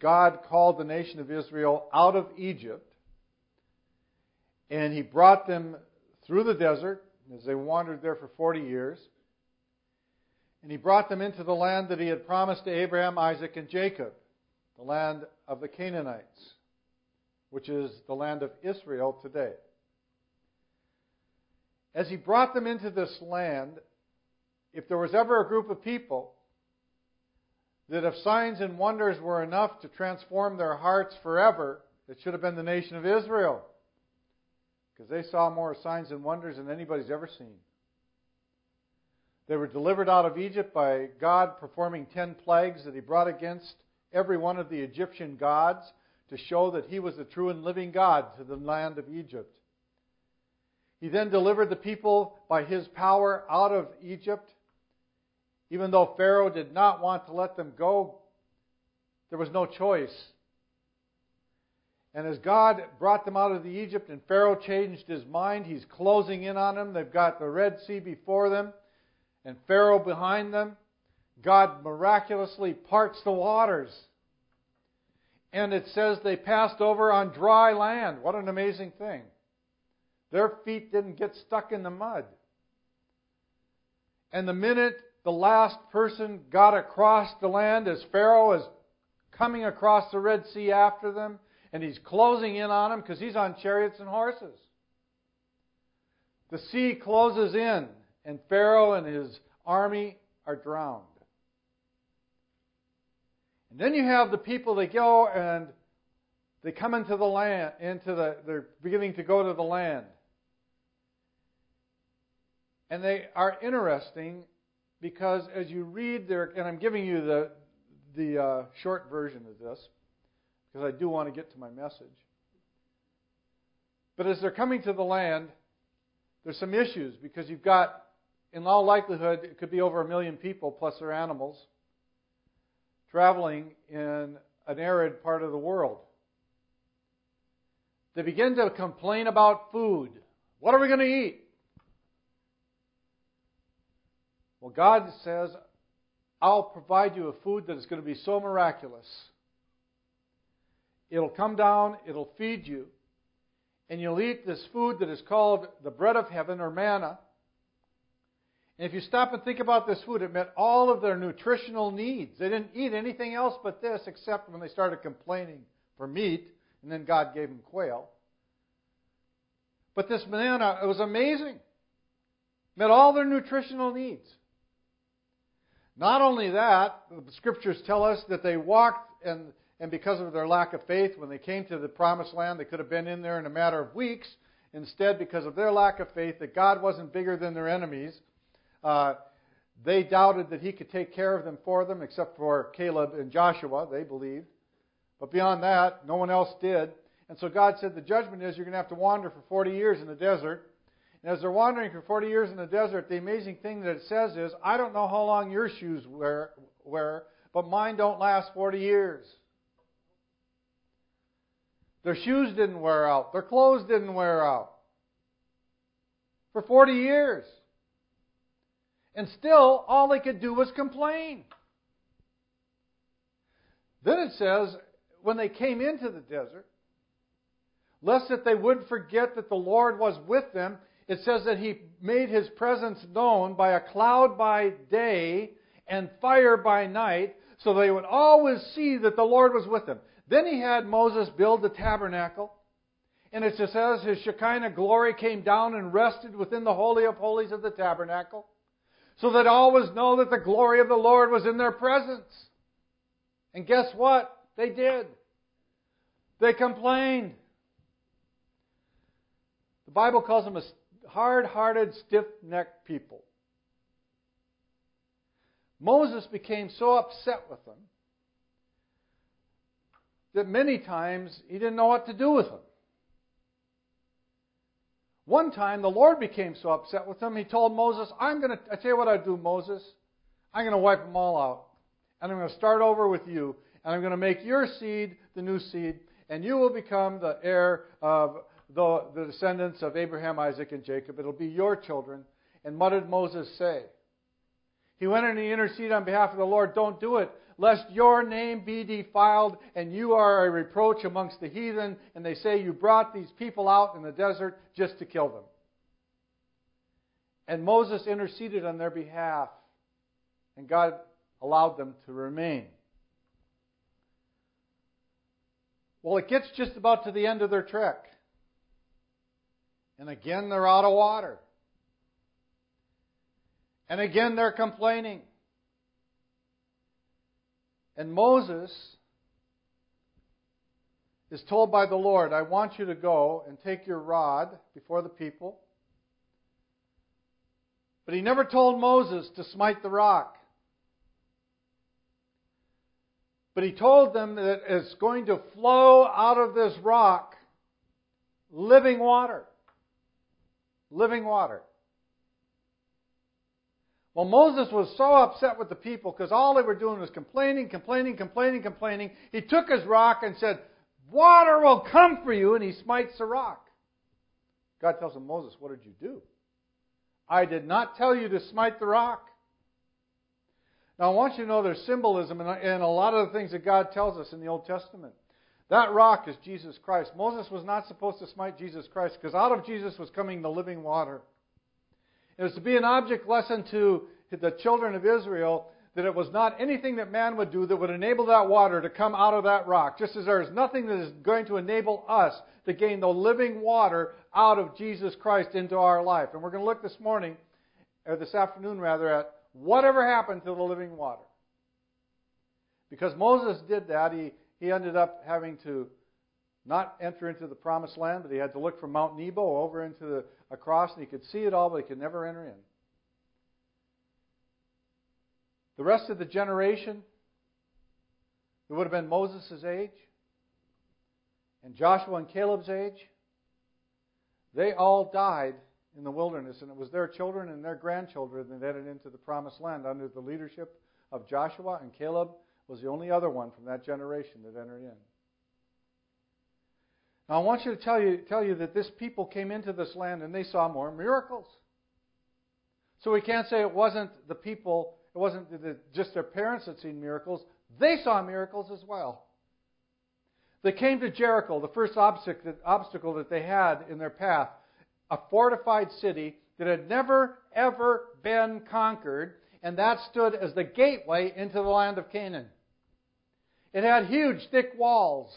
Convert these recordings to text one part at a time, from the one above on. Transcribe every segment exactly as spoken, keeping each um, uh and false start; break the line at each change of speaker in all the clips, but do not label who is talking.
God called the nation of Israel out of Egypt, and He brought them through the desert as they wandered there for forty years. And He brought them into the land that He had promised to Abraham, Isaac, and Jacob, the land of the Canaanites, which is the land of Israel today. As He brought them into this land, if there was ever a group of people that if signs and wonders were enough to transform their hearts forever, it should have been the nation of Israel. Because they saw more signs and wonders than anybody's ever seen. They were delivered out of Egypt by God performing ten plagues that He brought against every one of the Egyptian gods to show that He was the true and living God to the land of Egypt. He then delivered the people by His power out of Egypt. Even though Pharaoh did not want to let them go, there was no choice. And as God brought them out of the Egypt and Pharaoh changed his mind, he's closing in on them. They've got the Red Sea before them and Pharaoh behind them. God miraculously parts the waters. And it says they passed over on dry land. What an amazing thing. Their feet didn't get stuck in the mud. And the minute the last person got across the land, as Pharaoh is coming across the Red Sea after them, and he's closing in on them because he's on chariots and horses. The sea closes in, and Pharaoh and his army are drowned. And then you have the people that go and they come into the land, into the, they're beginning to go to the land. And they are interesting because as you read there, and I'm giving you the the uh, short version of this, because I do want to get to my message. But as they're coming to the land, there's some issues because you've got, in all likelihood, it could be over a million people plus their animals traveling in an arid part of the world. They begin to complain about food. What are we going to eat? Well, God says, I'll provide you a food that is going to be so miraculous. It'll come down, it'll feed you, and you'll eat this food that is called the bread of heaven, or manna. And if you stop and think about this food, it met all of their nutritional needs. They didn't eat anything else but this, except when they started complaining for meat, and then God gave them quail. But this manna, it was amazing. Met all their nutritional needs. Not only that, the Scriptures tell us that they walked, and, and because of their lack of faith, when they came to the Promised Land, they could have been in there in a matter of weeks. Instead, because of their lack of faith, that God wasn't bigger than their enemies, uh, they doubted that He could take care of them for them, except for Caleb and Joshua, they believed. But beyond that, no one else did. And so God said, the judgment is you're going to have to wander for forty years in the desert. And as they're wandering for forty years in the desert, the amazing thing that it says is, I don't know how long your shoes wear, wear but mine don't last forty years. Their shoes didn't wear out. Their clothes didn't wear out. For forty years. And still, all they could do was complain. Then it says, when they came into the desert, lest that they would forget that the Lord was with them, it says that He made His presence known by a cloud by day and fire by night, so they would always see that the Lord was with them. Then He had Moses build the tabernacle. And it just says His Shekinah glory came down and rested within the Holy of Holies of the tabernacle, so that all would know that the glory of the Lord was in their presence. And guess what? They did. They complained. The Bible calls them a hard-hearted, stiff-necked people. Moses became so upset with them that many times he didn't know what to do with them. One time, the Lord became so upset with them, He told Moses, I'm going to, I tell you what I do, Moses. I'm going to wipe them all out. And I'm going to start over with you. And I'm going to make your seed the new seed. And you will become the heir of the, the descendants of Abraham, Isaac, and Jacob. It'll be your children. And what did Moses say? He went in and he interceded on behalf of the Lord. Don't do it. lest your name be defiled, and you are a reproach amongst the heathen. And they say, you brought these people out in the desert just to kill them. And Moses interceded on their behalf, and God allowed them to remain. Well, it gets just about to the end of their trek. And again, they're out of water. And again, they're complaining. And Moses is told by the Lord, I want you to go and take your rod before the people. But he never told Moses to smite the rock. But he told them that it's going to flow out of this rock living water. Living water. Well, Moses was so upset with the people because all they were doing was complaining, complaining, complaining, complaining. He took his rock and said, water will come for you, and he smites the rock. God tells him, Moses, what did you do? I did not tell you to smite the rock. Now, I want you to know there's symbolism in a lot of the things that God tells us in the Old Testament. That rock is Jesus Christ. Moses was not supposed to smite Jesus Christ because out of Jesus was coming the living water. It was to be an object lesson to the children of Israel that it was not anything that man would do that would enable that water to come out of that rock. Just as there is nothing that is going to enable us to gain the living water out of Jesus Christ into our life. And we're going to look this morning, or this afternoon rather, at whatever happened to the living water. Because Moses did that, he, he ended up having to not enter into the promised land, but he had to look from Mount Nebo over into the across, and he could see it all, but he could never enter in. The rest of the generation that would have been Moses' age and Joshua and Caleb's age, they all died in the wilderness, and it was their children and their grandchildren that entered into the promised land under the leadership of Joshua, and Caleb was the only other one from that generation that entered in. Now, I want you to tell you, tell you that this people came into this land and they saw more miracles. So we can't say it wasn't the people, it wasn't the, just their parents that seen miracles. They saw miracles as well. They came to Jericho, the first obstacle, obstacle that they had in their path, a fortified city that had never, ever been conquered, and that stood as the gateway into the land of Canaan. It had huge, thick walls.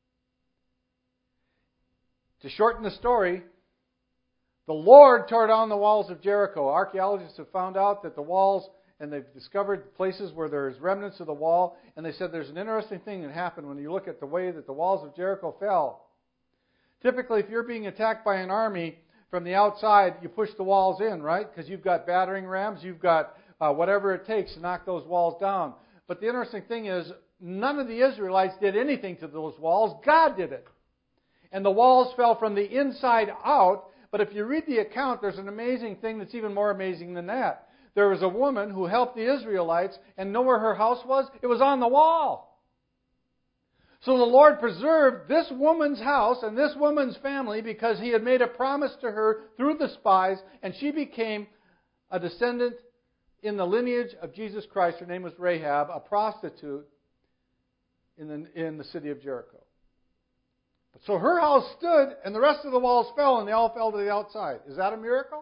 To shorten the story, the Lord tore down the walls of Jericho. Archaeologists have found out that the walls, and they've discovered places where there's remnants of the wall, and they said there's an interesting thing that happened when you look at the way that the walls of Jericho fell. Typically, if you're being attacked by an army from the outside, you push the walls in, right? Because you've got battering rams, you've got uh, whatever it takes to knock those walls down. But the interesting thing is, none of the Israelites did anything to those walls. God did it. And the walls fell from the inside out. But if you read the account, there's an amazing thing that's even more amazing than that. There was a woman who helped the Israelites, and know where her house was? It was on the wall. So the Lord preserved this woman's house and this woman's family because He had made a promise to her through the spies, and she became a descendant in the lineage of Jesus Christ. Her name was Rahab, a prostitute in the, in the city of Jericho. So her house stood, and the rest of the walls fell, and they all fell to the outside. Is that a miracle?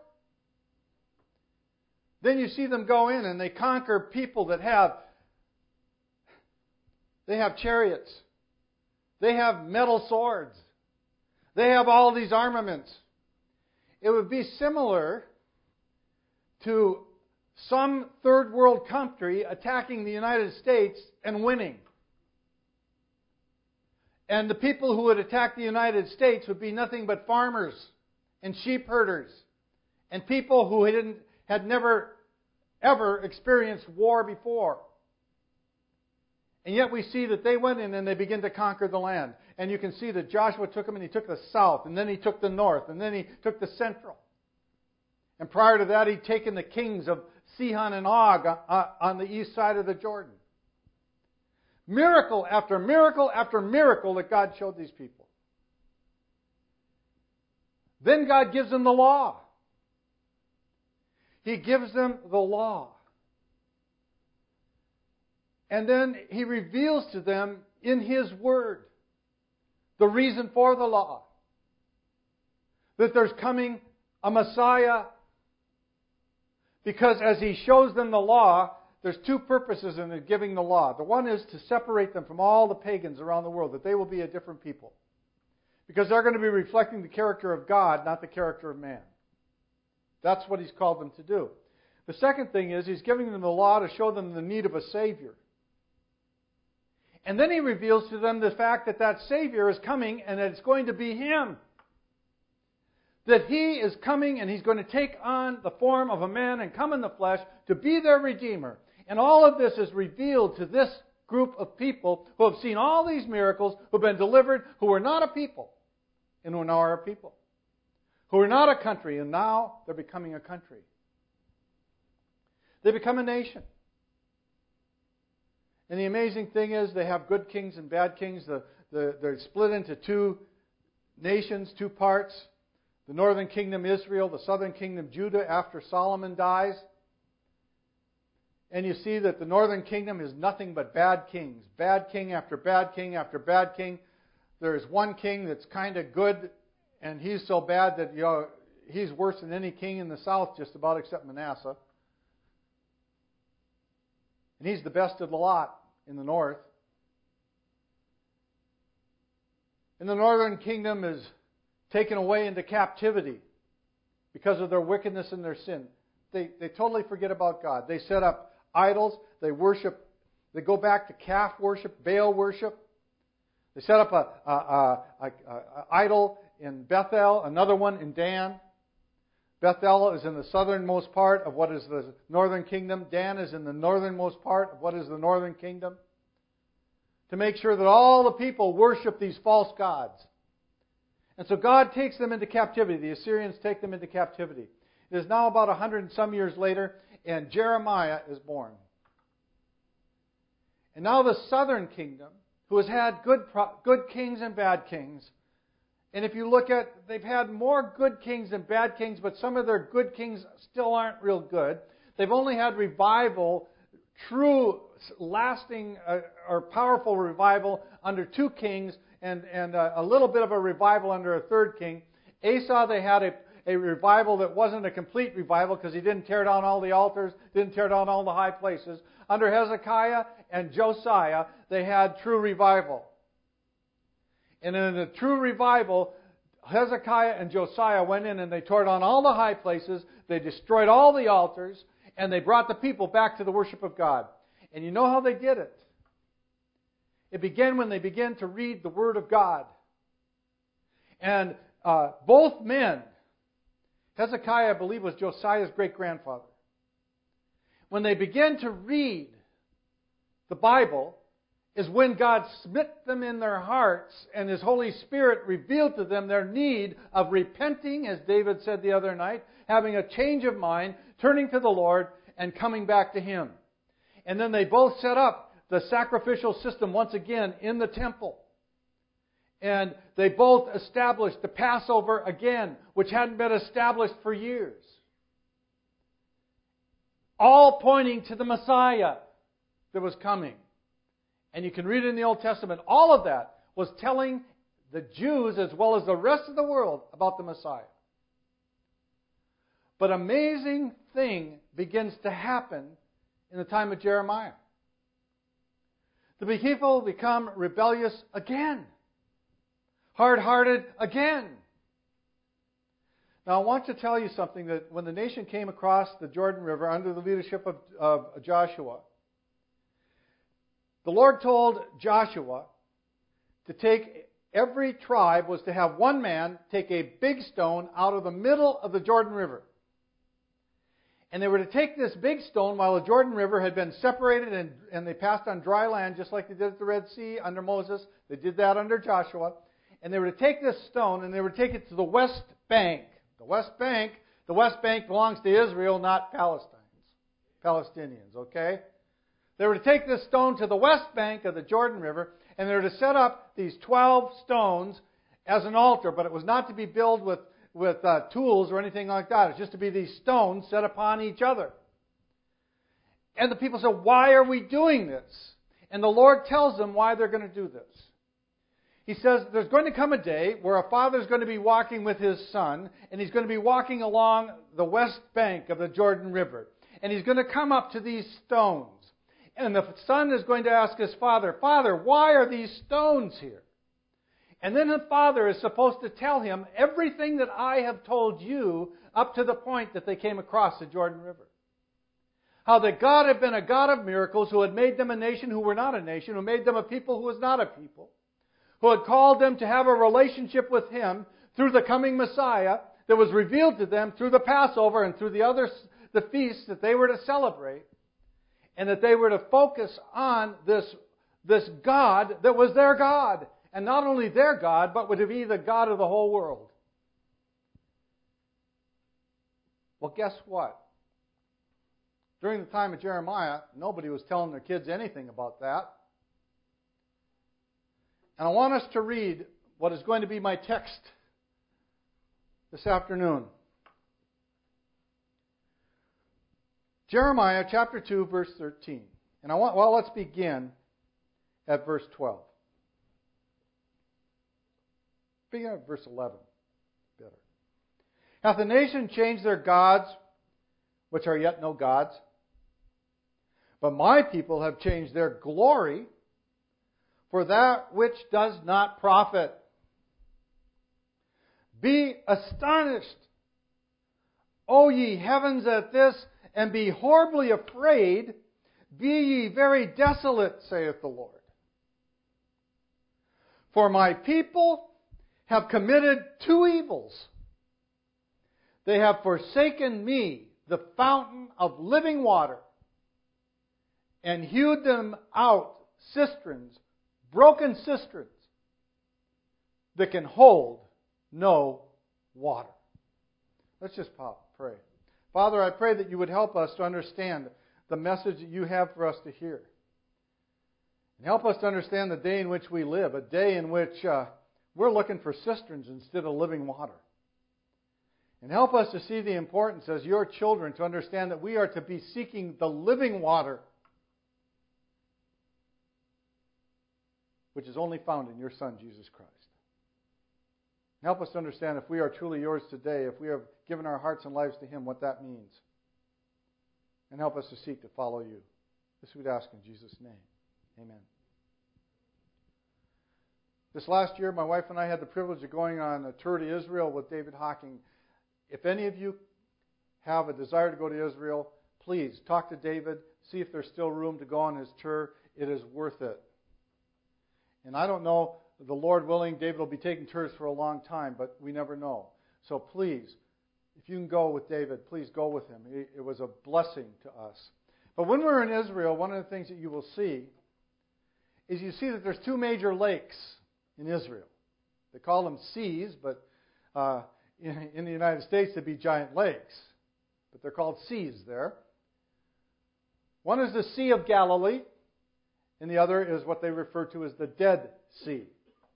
Then you see them go in, and they conquer people that have, they have chariots. They have metal swords. They have all these armaments. It would be similar to some third world country attacking the United States and winning. And the people who would attack the United States would be nothing but farmers and sheep herders and people who hadn't, had never, ever experienced war before. And yet we see that they went in and they began to conquer the land. And you can see that Joshua took them and he took the south, and then he took the north, and then he took the central. And prior to that, he'd taken the kings of Sihon and Og on the east side of the Jordan. Miracle after miracle after miracle that God showed these people. Then God gives them the law. He gives them the law. And then He reveals to them in His Word the reason for the law. That there's coming a Messiah. Because as He shows them the law, there's two purposes in giving the law. The one is to separate them from all the pagans around the world, that they will be a different people. Because they're going to be reflecting the character of God, not the character of man. That's what He's called them to do. The second thing is He's giving them the law to show them the need of a Savior. And then He reveals to them the fact that that Savior is coming and that it's going to be Him. That He is coming and He's going to take on the form of a man and come in the flesh to be their Redeemer. And all of this is revealed to this group of people who have seen all these miracles, who have been delivered, who are not a people, and who now are a people. Who are not a country, and now they're becoming a country. They become a nation. And the amazing thing is they have good kings and bad kings. The, the, they're split into two nations, two parts. The northern kingdom Israel, the southern kingdom Judah after Solomon dies. And you see that the northern kingdom is nothing but bad kings. Bad king after bad king after bad king. There's one king that's kind of good, and he's so bad that, you know, he's worse than any king in the south just about except Manasseh. And he's the best of the lot in the north. And the northern kingdom is taken away into captivity because of their wickedness and their sin. They, they totally forget about God. They set up idols. They worship. They go back to calf worship, Baal worship. They set up a, a, a, a, a idol in Bethel, another one in Dan. Bethel is in the southernmost part of what is the northern kingdom. Dan is in the northernmost part of what is the northern kingdom. To make sure that all the people worship these false gods. And so God takes them into captivity. The Assyrians take them into captivity. It is now about a hundred and some years later, and Jeremiah is born. And now the southern kingdom, who has had good, good kings and bad kings, and if you look at, they've had more good kings than bad kings, but some of their good kings still aren't real good. They've only had revival, true, lasting, uh, or powerful revival under two kings, and, and uh, a little bit of a revival under a third king. Asa, they had a, a revival that wasn't a complete revival because he didn't tear down all the altars, didn't tear down all the high places. Under Hezekiah and Josiah, they had true revival. And in the true revival, Hezekiah and Josiah went in and they tore down all the high places, they destroyed all the altars, and they brought the people back to the worship of God. And you know how they did it? It began when they began to read the Word of God. And uh, both men, Hezekiah, I believe, was Josiah's great-grandfather. When they began to read the Bible, is when God smit them in their hearts and His Holy Spirit revealed to them their need of repenting, as David said the other night, having a change of mind, turning to the Lord, and coming back to Him. And then they both set up the sacrificial system once again in the temple. And they both established the Passover again, which hadn't been established for years. All pointing to the Messiah that was coming. And you can read it in the Old Testament. All of that was telling the Jews as well as the rest of the world about the Messiah. But an amazing thing begins to happen in the time of Jeremiah. The people become rebellious again. Hard-hearted again. Now I want to tell you something, that when the nation came across the Jordan River under the leadership of, of Joshua, the Lord told Joshua to take, every tribe was to have one man take a big stone out of the middle of the Jordan River. And they were to take this big stone while the Jordan River had been separated and, and they passed on dry land just like they did at the Red Sea under Moses. They did that under Joshua. And they were to take this stone and they were to take it to the west bank. The west bank, the west bank belongs to Israel, not Palestinians. Palestinians, okay? They were to take this stone to the west bank of the Jordan River, and they were to set up these twelve stones as an altar, but it was not to be built with, with uh, tools or anything like that. It was just to be these stones set upon each other. And the people said, why are we doing this? And the Lord tells them why they're going to do this. He says there's going to come a day where a father is going to be walking with his son, and he's going to be walking along the west bank of the Jordan River. And he's going to come up to these stones. And the son is going to ask his father, Father, why are these stones here? And then the father is supposed to tell him everything that I have told you up to the point that they came across the Jordan River. How that God had been a God of miracles, who had made them a nation who were not a nation, who made them a people who was not a people, who had called them to have a relationship with Him through the coming Messiah that was revealed to them through the Passover and through the other the feasts that they were to celebrate, and that they were to focus on this, this God that was their God. And not only their God, but would be the God of the whole world. Well, guess what? During the time of Jeremiah, nobody was telling their kids anything about that. And I want us to read what is going to be my text this afternoon. Jeremiah chapter two, verse thirteen. And I want, well, let's begin at verse twelve. Begin at verse eleven. Better. Hath the nation changed their gods, which are yet no gods? But my people have changed their glory for that which does not profit. Be astonished, O ye heavens, at this, and be horribly afraid. Be ye very desolate, saith the Lord. For my people have committed two evils. They have forsaken me, the fountain of living water, and hewed them out cisterns, broken cisterns, that can hold no water. Let's just pop, pray. Father, I pray that you would help us to understand the message that you have for us to hear. And help us to understand the day in which we live, a day in which uh, we're looking for cisterns instead of living water. And help us to see the importance as your children to understand that we are to be seeking the living water, which is only found in your Son, Jesus Christ. And help us to understand if we are truly yours today, if we have given our hearts and lives to Him, what that means. And help us to seek to follow you. This we'd ask in Jesus' name. Amen. This last year, my wife and I had the privilege of going on a tour to Israel with David Hawking. If any of you have a desire to go to Israel, please talk to David, see if there's still room to go on his tour. It is worth it. And I don't know, the Lord willing, David will be taking tours for a long time, but we never know. So please, if you can go with David, please go with him. It was a blessing to us. But when we're in Israel, one of the things that you will see is you see that there's two major lakes in Israel. They call them seas, but uh, in, in the United States they'd be giant lakes. But they're called seas there. One is the Sea of Galilee, and the other is what they refer to as the Dead Sea.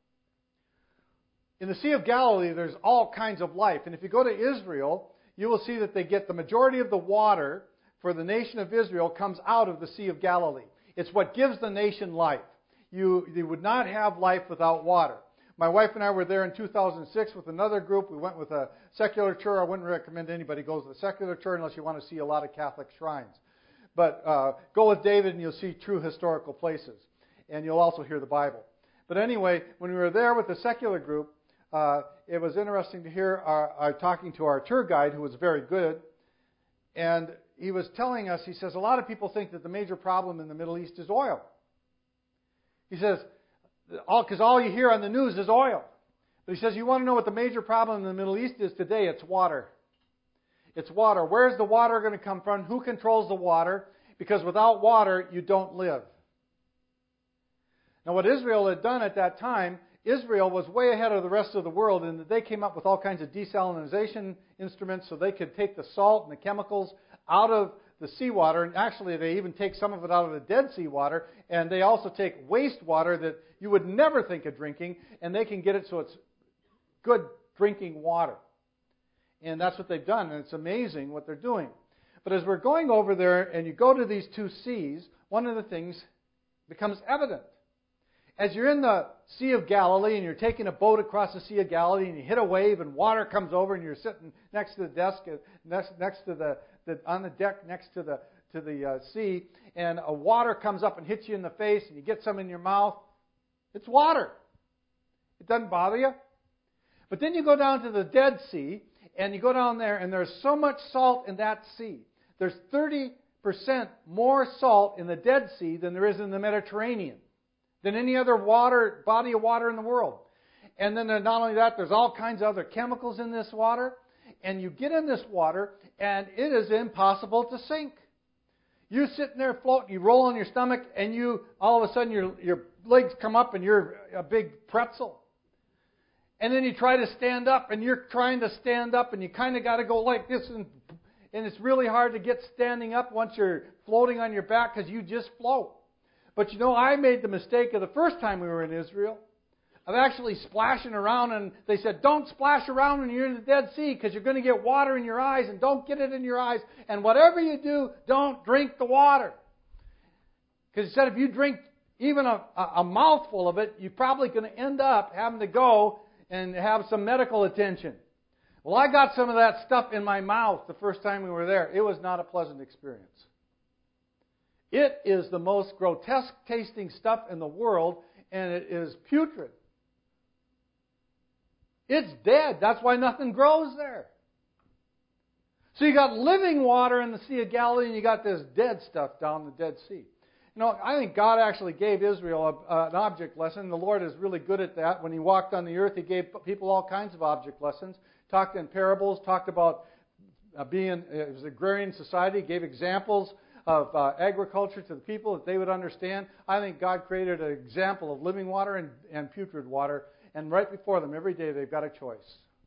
In the Sea of Galilee, there's all kinds of life. And if you go to Israel, you will see that they get the majority of the water for the nation of Israel comes out of the Sea of Galilee. It's what gives the nation life. You, you would not have life without water. My wife and I were there in two thousand six with another group. We went with a secular tour. I wouldn't recommend anybody goes with a secular tour unless you want to see a lot of Catholic shrines. But uh, go with David and you'll see true historical places. And you'll also hear the Bible. But anyway, when we were there with the secular group, uh, it was interesting to hear our, our talking to our tour guide, who was very good. And he was telling us, he says, a lot of people think that the major problem in the Middle East is oil. He says, all because all you hear on the news is oil. But he says, you want to know what the major problem in the Middle East is today? It's water. It's water. Where's the water going to come from? Who controls the water? Because without water, you don't live. Now, what Israel had done at that time, Israel was way ahead of the rest of the world in that they came up with all kinds of desalination instruments so they could take the salt and the chemicals out of the seawater. And actually, they even take some of it out of the Dead Sea water. And they also take wastewater that you would never think of drinking, and they can get it so it's good drinking water. And that's what they've done, and it's amazing what they're doing. But as we're going over there and you go to these two seas, one of the things becomes evident. As you're in the Sea of Galilee and you're taking a boat across the Sea of Galilee and you hit a wave and water comes over and you're sitting next to the desk, next, next to the, the on the deck next to the to the uh, sea, and a water comes up and hits you in the face and you get some in your mouth. It's water. It doesn't bother you. But then you go down to the Dead Sea and you go down there and there's so much salt in that sea. There's thirty percent more salt in the Dead Sea than there is in the Mediterranean, than any other water body of water in the world. And then there, not only that, there's all kinds of other chemicals in this water. And you get in this water, and it is impossible to sink. You're sitting there floating, you roll on your stomach, and you all of a sudden your your legs come up, and you're a big pretzel. And then you try to stand up, and you're trying to stand up, and you kind of got to go like this, and and it's really hard to get standing up once you're floating on your back because you just float. But you know, I made the mistake of the first time we were in Israel of actually splashing around, and they said, don't splash around when you're in the Dead Sea because you're going to get water in your eyes, and don't get it in your eyes. And whatever you do, don't drink the water. Because he said if you drink even a, a mouthful of it, you're probably going to end up having to go and have some medical attention. Well, I got some of that stuff in my mouth the first time we were there. It was not a pleasant experience. It is the most grotesque tasting stuff in the world, and it is putrid. It's dead. That's why nothing grows there. So you got living water in the Sea of Galilee, and you got this dead stuff down the Dead Sea. You know, I think God actually gave Israel a, an object lesson. The Lord is really good at that. When He walked on the earth, He gave people all kinds of object lessons. Talked in parables, talked about uh, being, it was an agrarian society, gave examples of uh, agriculture to the people that they would understand. I think God created an example of living water and, and putrid water, and right before them every day they've got a choice.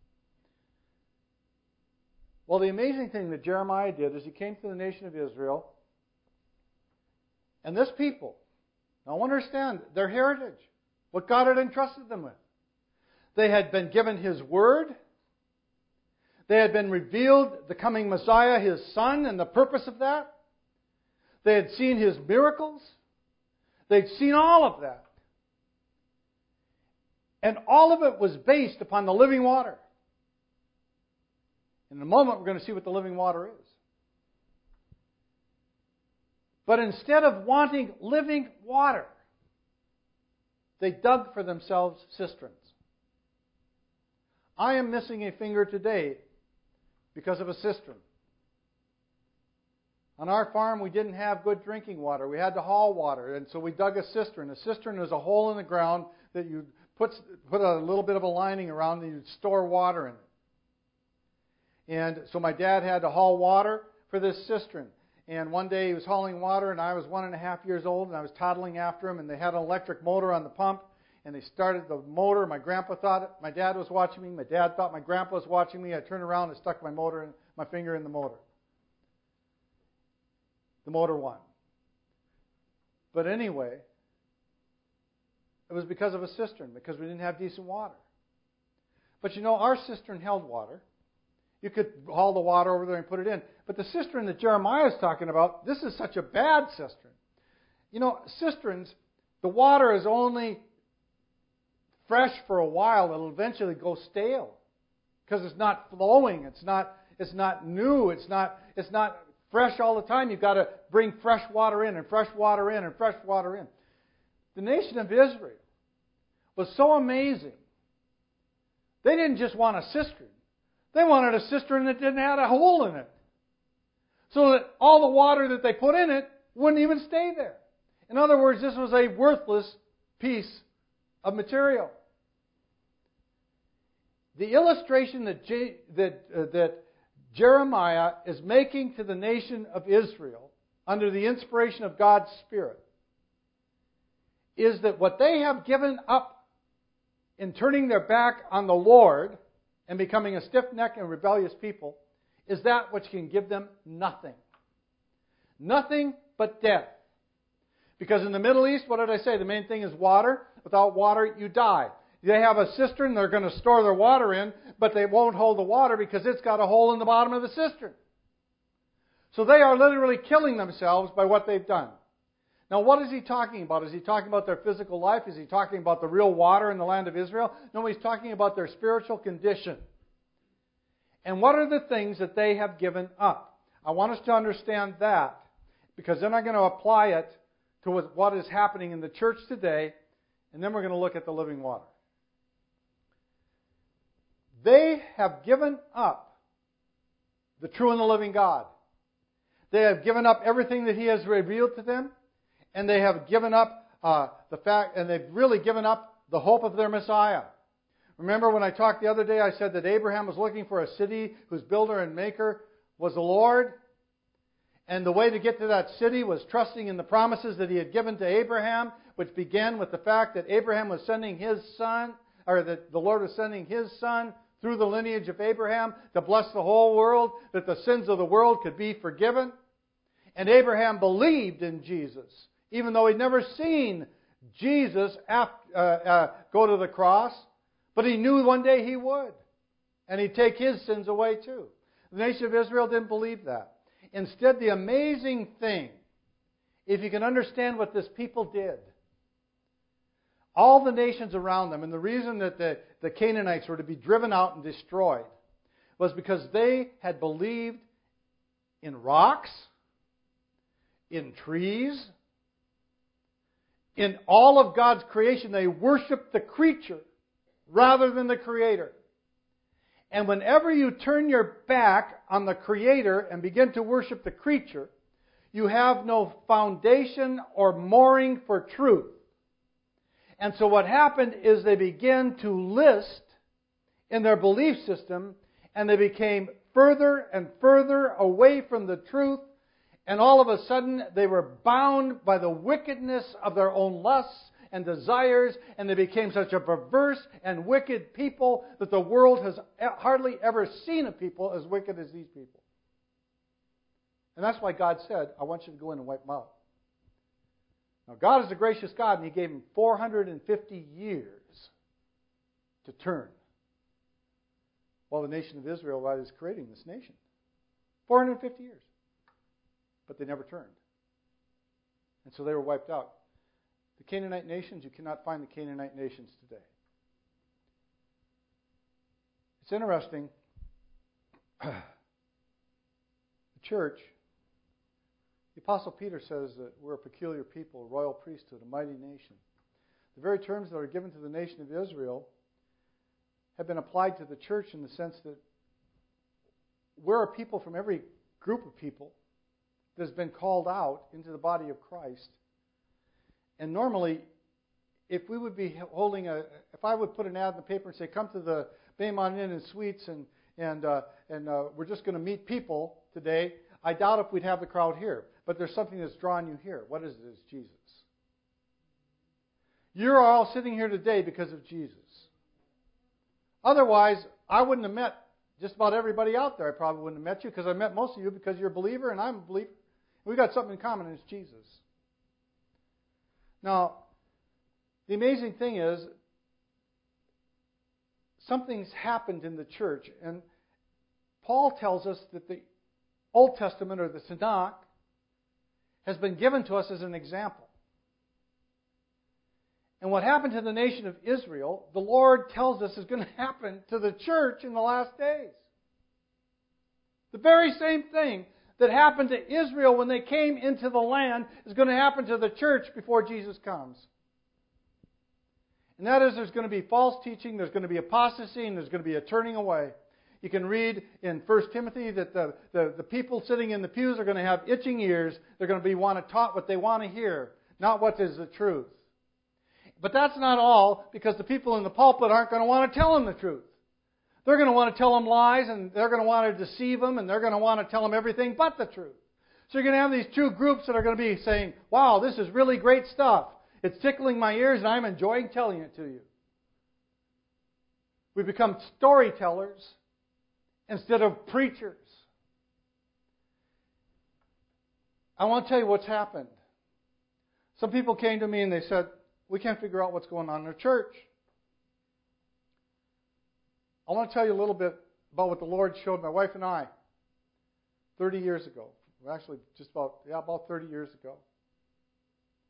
Well, the amazing thing that Jeremiah did is he came to the nation of Israel, and this people, now understand their heritage, what God had entrusted them with. They had been given His Word. They had been revealed the coming Messiah, His Son, and the purpose of that. They had seen His miracles. They'd seen all of that. And all of it was based upon the living water. In a moment, we're going to see what the living water is. But instead of wanting living water, they dug for themselves cisterns. I am missing a finger today because of a cistern. On our farm, we didn't have good drinking water. We had to haul water, and so we dug a cistern. A cistern is a hole in the ground that you put, put a little bit of a lining around, and you'd store water in it. And so my dad had to haul water for this cistern. And one day he was hauling water, and I was one and a half years old, and I was toddling after him, and they had an electric motor on the pump, and they started the motor. My grandpa thought it, my dad was watching me. My dad thought my grandpa was watching me. I turned around and stuck my motor, in, my finger in the motor. The motor won. But anyway, it was because of a cistern, because we didn't have decent water. But you know, our cistern held water. You could haul the water over there and put it in. But the cistern that Jeremiah is talking about, this is such a bad cistern. You know, cisterns, the water is only fresh for a while. It'll eventually go stale because it's not flowing. It's not. It's not new. It's not. It's not fresh all the time. You've got to bring fresh water in and fresh water in and fresh water in. The nation of Israel was so amazing. They didn't just want a cistern. They wanted a cistern that didn't have a hole in it. So that all the water that they put in it wouldn't even stay there. In other words, this was a worthless piece of material. The illustration that, J, that, uh, that Jeremiah is making to the nation of Israel under the inspiration of God's Spirit is that what they have given up in turning their back on the Lord and becoming a stiff-necked and rebellious people is that which can give them nothing. Nothing but death. Because in the Middle East, what did I say? The main thing is water. Without water, you die. They have a cistern they're going to store their water in, but they won't hold the water because it's got a hole in the bottom of the cistern. So they are literally killing themselves by what they've done. Now, what is he talking about? Is he talking about their physical life? Is he talking about the real water in the land of Israel? No, he's talking about their spiritual condition. And what are the things that they have given up? I want us to understand that, because then I'm going to apply it to what is happening in the church today, and then we're going to look at the living water. They have given up the true and the living God. They have given up everything that He has revealed to them, and they have given up uh, the fact, and they've really given up the hope of their Messiah. Remember when I talked the other day, I said that Abraham was looking for a city whose builder and maker was the Lord. And the way to get to that city was trusting in the promises that He had given to Abraham, which began with the fact that Abraham was sending his son, or that the Lord was sending His Son through the lineage of Abraham to bless the whole world, that the sins of the world could be forgiven. And Abraham believed in Jesus, even though he'd never seen Jesus after, uh, uh, go to the cross. But he knew one day He would. And He'd take his sins away too. The nation of Israel didn't believe that. Instead, the amazing thing, if you can understand what this people did, all the nations around them, and the reason that the, the Canaanites were to be driven out and destroyed, was because they had believed in rocks, in trees, in all of God's creation. They worshiped the creature rather than the Creator. And whenever you turn your back on the Creator and begin to worship the creature, you have no foundation or mooring for truth. And so what happened is they began to list in their belief system, and they became further and further away from the truth, and all of a sudden they were bound by the wickedness of their own lusts and desires, and they became such a perverse and wicked people that the world has hardly ever seen a people as wicked as these people. And that's why God said, I want you to go in and wipe them out. Now, God is a gracious God, and He gave them four hundred fifty years to turn while the nation of Israel was creating this nation. four hundred fifty years. But they never turned. And so they were wiped out. The Canaanite nations, you cannot find the Canaanite nations today. It's interesting. The church, the Apostle Peter says that we're a peculiar people, a royal priesthood, a mighty nation. The very terms that are given to the nation of Israel have been applied to the church in the sense that we're a people from every group of people that has been called out into the body of Christ. And normally, if we would be holding a, if I would put an ad in the paper and say, come to the Baymont Inn and Suites and and uh, and uh, we're just going to meet people today, I doubt if we'd have the crowd here. But there's something that's drawn you here. What is it? It's Jesus. You're all sitting here today because of Jesus. Otherwise, I wouldn't have met just about everybody out there. I probably wouldn't have met you because I met most of you because you're a believer and I'm a believer. We've got something in common, and it's Jesus. Now, the amazing thing is, something's happened in the church, and Paul tells us that the Old Testament, or the Tanakh, has been given to us as an example. And what happened to the nation of Israel, the Lord tells us is going to happen to the church in the last days. The very same thing that happened to Israel when they came into the land is going to happen to the church before Jesus comes. And that is, there's going to be false teaching, there's going to be apostasy, and there's going to be a turning away. You can read in First Timothy that the, the, the people sitting in the pews are going to have itching ears. They're going to be want to taught what they want to hear, not what is the truth. But that's not all, because the people in the pulpit aren't going to want to tell them the truth. They're going to want to tell them lies, and they're going to want to deceive them, and they're going to want to tell them everything but the truth. So you're going to have these two groups that are going to be saying, wow, this is really great stuff. It's tickling my ears, and I'm enjoying telling it to you. We become storytellers instead of preachers. I want to tell you what's happened. Some people came to me and they said, we can't figure out what's going on in our church. I want to tell you a little bit about what the Lord showed my wife and I thirty years ago. Actually, just about, yeah, about thirty years ago.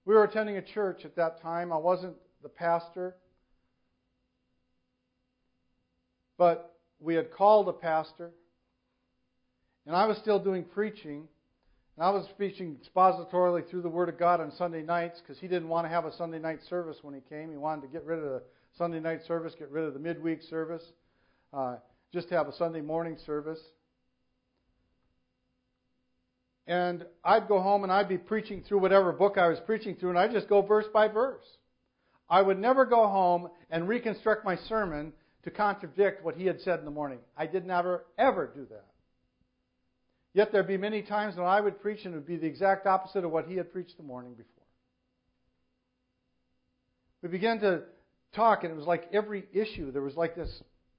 We were attending a church at that time. I wasn't the pastor, but we had called a pastor, and I was still doing preaching, and I was preaching expositorily through the Word of God on Sunday nights because he didn't want to have a Sunday night service when he came. He wanted to get rid of the Sunday night service, get rid of the midweek service, uh, just have a Sunday morning service. And I'd go home and I'd be preaching through whatever book I was preaching through, and I'd just go verse by verse. I would never go home and reconstruct my sermon to contradict what he had said in the morning. I did never, ever do that. Yet there'd be many times when I would preach and it would be the exact opposite of what he had preached the morning before. We began to talk, and it was like every issue, there was like this.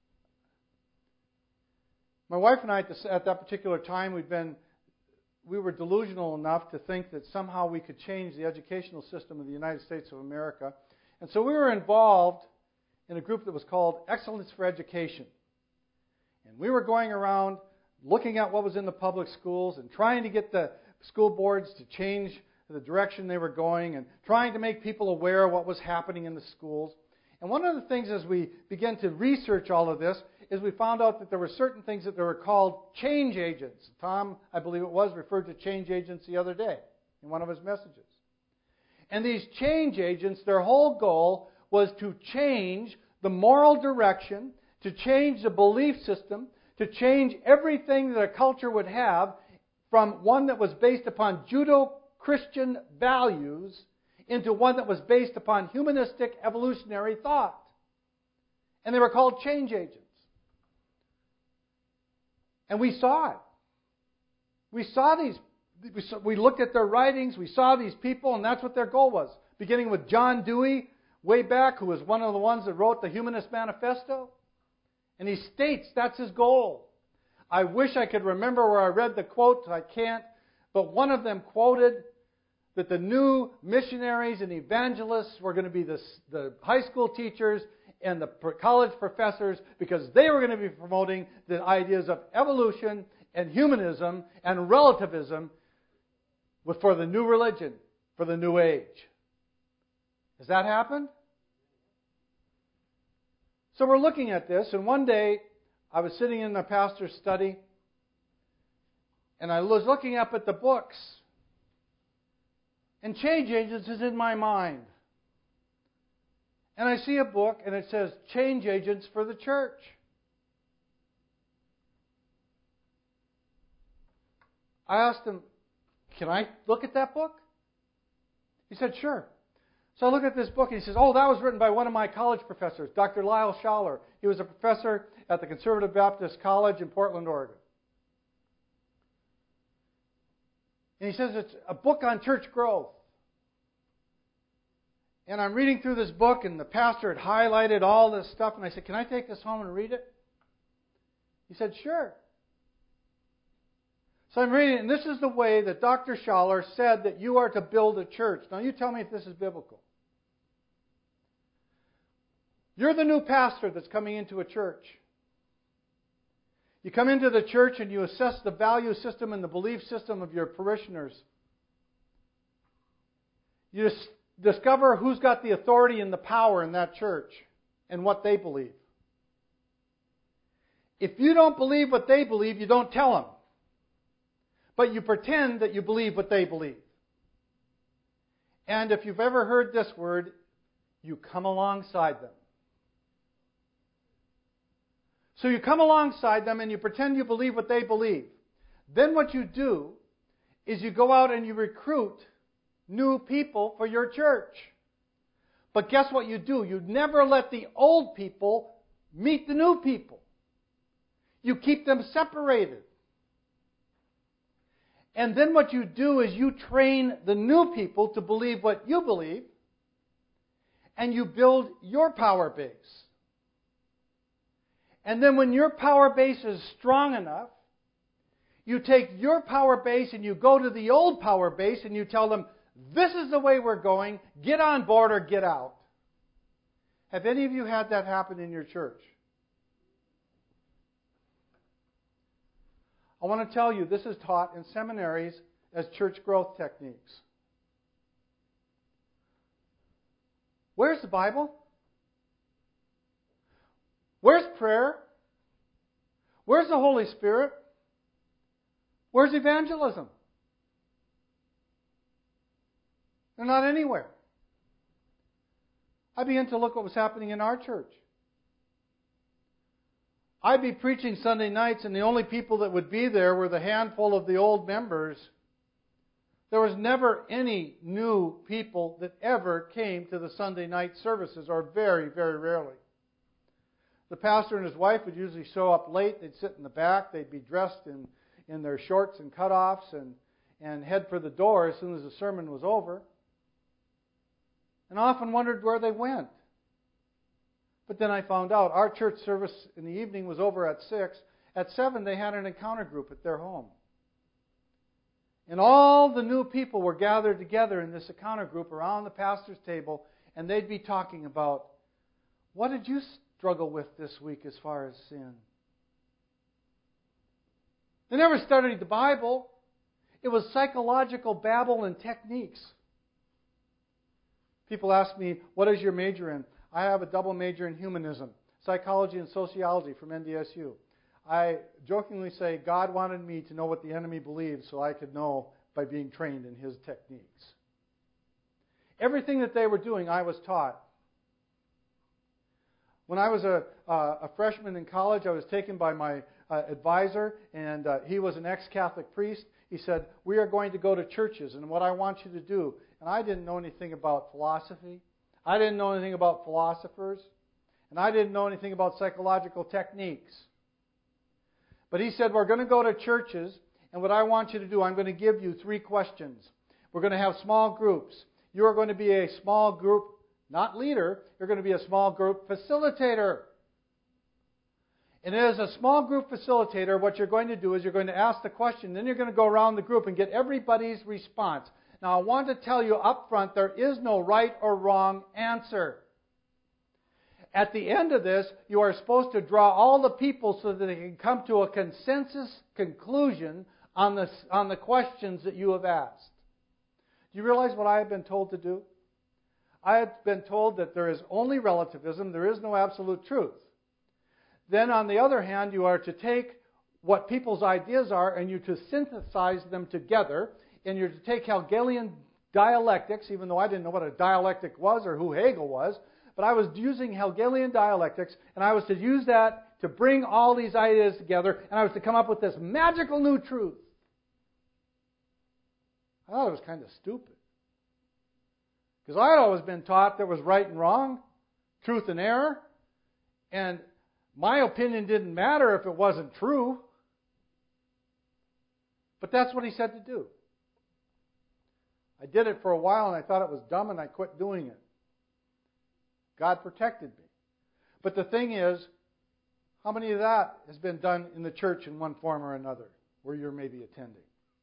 My wife and I, at, this, at that particular time, we'd been, we were delusional enough to think that somehow we could change the educational system of the United States of America. And so we were involved in a group that was called Excellence for Education. And we were going around looking at what was in the public schools and trying to get the school boards to change the direction they were going and trying to make people aware of what was happening in the schools. And one of the things as we began to research all of this is we found out that there were certain things that were called change agents. Tom, I believe it was, referred to change agents the other day in one of his messages. And these change agents, their whole goal was to change the moral direction, to change the belief system, to change everything that a culture would have from one that was based upon Judeo-Christian values into one that was based upon humanistic evolutionary thought. And they were called change agents. And we saw it. We saw these, we, saw, we looked at their writings, we saw these people, and that's what their goal was. Beginning with John Dewey, way back, who was one of the ones that wrote the Humanist Manifesto. And he states that's his goal. I wish I could remember where I read the quote. I can't. But one of them quoted that the new missionaries and evangelists were going to be the, the high school teachers and the college professors because they were going to be promoting the ideas of evolution and humanism and relativism for the new religion, for the new age. Has that happened? So we're looking at this, and one day I was sitting in the pastor's study, and I was looking up at the books, and change agents is in my mind. And I see a book, and it says, Change Agents for the Church. I asked him, can I look at that book? He said, sure. So I look at this book, and he says, oh, that was written by one of my college professors, Doctor Lyle Schaller. He was a professor at the Conservative Baptist College in Portland, Oregon. And he says it's a book on church growth. And I'm reading through this book, and the pastor had highlighted all this stuff, and I said, can I take this home and read it? He said, sure. So I'm reading it, and this is the way that Doctor Schaller said that you are to build a church. Now you tell me if this is biblical. You're the new pastor that's coming into a church. You come into the church and you assess the value system and the belief system of your parishioners. You dis- discover who's got the authority and the power in that church and what they believe. If you don't believe what they believe, you don't tell them. But you pretend that you believe what they believe. And if you've ever heard this word, you come alongside them. So you come alongside them and you pretend you believe what they believe. Then what you do is you go out and you recruit new people for your church. But guess what you do? You never let the old people meet the new people. You keep them separated. And then what you do is you train the new people to believe what you believe, and you build your power base. And then when your power base is strong enough, you take your power base and you go to the old power base and you tell them, this is the way we're going, get on board or get out. Have any of you had that happen in your church? I want to tell you, this is taught in seminaries as church growth techniques. Where's the Bible? Where's prayer? Where's the Holy Spirit? Where's evangelism? They're not anywhere. I began to look what was happening in our church. I'd be preaching Sunday nights, and the only people that would be there were the handful of the old members. There was never any new people that ever came to the Sunday night services, or very, very rarely. The pastor and his wife would usually show up late. They'd sit in the back. They'd be dressed in, in their shorts and cutoffs and, and head for the door as soon as the sermon was over. And I often wondered where they went. But then I found out our church service in the evening was over at six. At seven, they had an encounter group at their home. And all the new people were gathered together in this encounter group around the pastor's table, and they'd be talking about, what did you struggle with this week as far as sin? They never studied the Bible. It was psychological babble and techniques. People ask me, what is your major in? I have a double major in humanism, psychology and sociology from N D S U. I jokingly say God wanted me to know what the enemy believes so I could know by being trained in his techniques. Everything that they were doing, I was taught. When I was a, uh, a freshman in college, I was taken by my uh, advisor, and uh, he was an ex-Catholic priest. He said, we are going to go to churches, and what I want you to do, and I didn't know anything about philosophy. I didn't know anything about philosophers, and I didn't know anything about psychological techniques. But he said, we're going to go to churches, and what I want you to do, I'm going to give you three questions. We're going to have small groups. You are going to be a small group, not leader, you're going to be a small group facilitator. And as a small group facilitator, what you're going to do is you're going to ask the question, then you're going to go around the group and get everybody's response. Now, I want to tell you up front, there is no right or wrong answer. At the end of this, you are supposed to draw all the people so that they can come to a consensus conclusion on the, on the questions that you have asked. Do you realize what I have been told to do? I have been told that there is only relativism, there is no absolute truth. Then, on the other hand, you are to take what people's ideas are and you're to synthesize them together, and you're to take Hegelian dialectics, even though I didn't know what a dialectic was or who Hegel was, but I was using Hegelian dialectics, and I was to use that to bring all these ideas together, and I was to come up with this magical new truth. I thought it was kind of stupid. Because I had always been taught there was right and wrong, truth and error, and my opinion didn't matter if it wasn't true. But that's what he said to do. I did it for a while, and I thought it was dumb, and I quit doing it. God protected me. But the thing is, how many of that has been done in the church in one form or another, where you're maybe attending?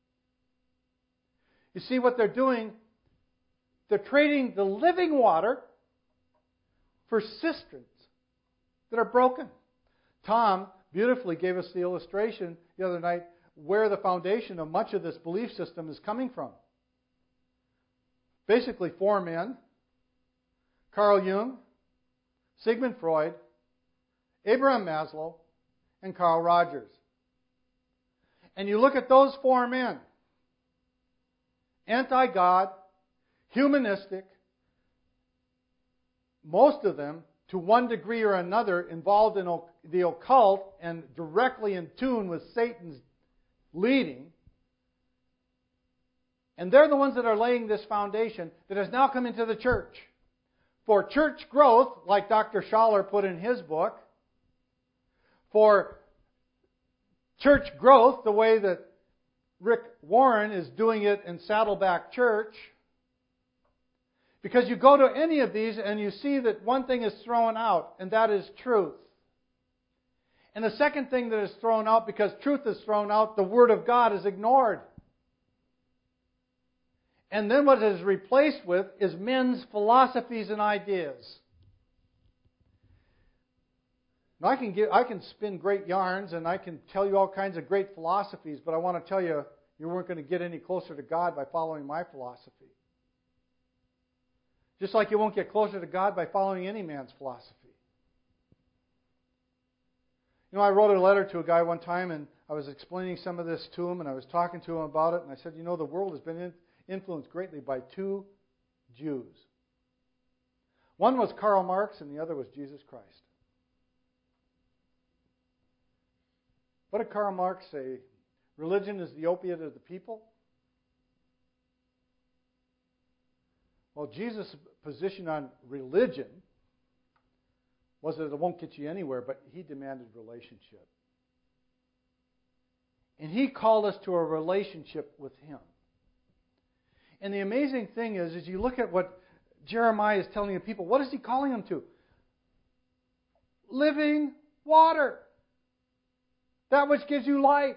You see what they're doing? They're trading the living water for cisterns that are broken. Tom beautifully gave us the illustration the other night where the foundation of much of this belief system is coming from. Basically, four men: Carl Jung, Sigmund Freud, Abraham Maslow, and Carl Rogers. And you look at those four men, anti-God, humanistic, most of them, to one degree or another, involved in the occult and directly in tune with Satan's leading. And they're the ones that are laying this foundation that has now come into the church. For church growth, like Doctor Schaller put in his book, for church growth, the way that Rick Warren is doing it in Saddleback Church, because you go to any of these and you see that one thing is thrown out, and that is truth. And the second thing that is thrown out, because truth is thrown out, the Word of God is ignored. And then what it is replaced with is men's philosophies and ideas. Now I can give, I can spin great yarns and I can tell you all kinds of great philosophies, but I want to tell you, you weren't going to get any closer to God by following my philosophy. Just like you won't get closer to God by following any man's philosophy. You know, I wrote a letter to a guy one time, and I was explaining some of this to him, and I was talking to him about it, and I said, you know, the world has been in, influenced greatly by two Jews. One was Karl Marx, and the other was Jesus Christ. What did Karl Marx say? Religion is the opiate of the people. Well, Jesus' position on religion was that it won't get you anywhere, but he demanded relationship. And he called us to a relationship with him. And the amazing thing is, as you look at what Jeremiah is telling the people, what is he calling them to? Living water. That which gives you life.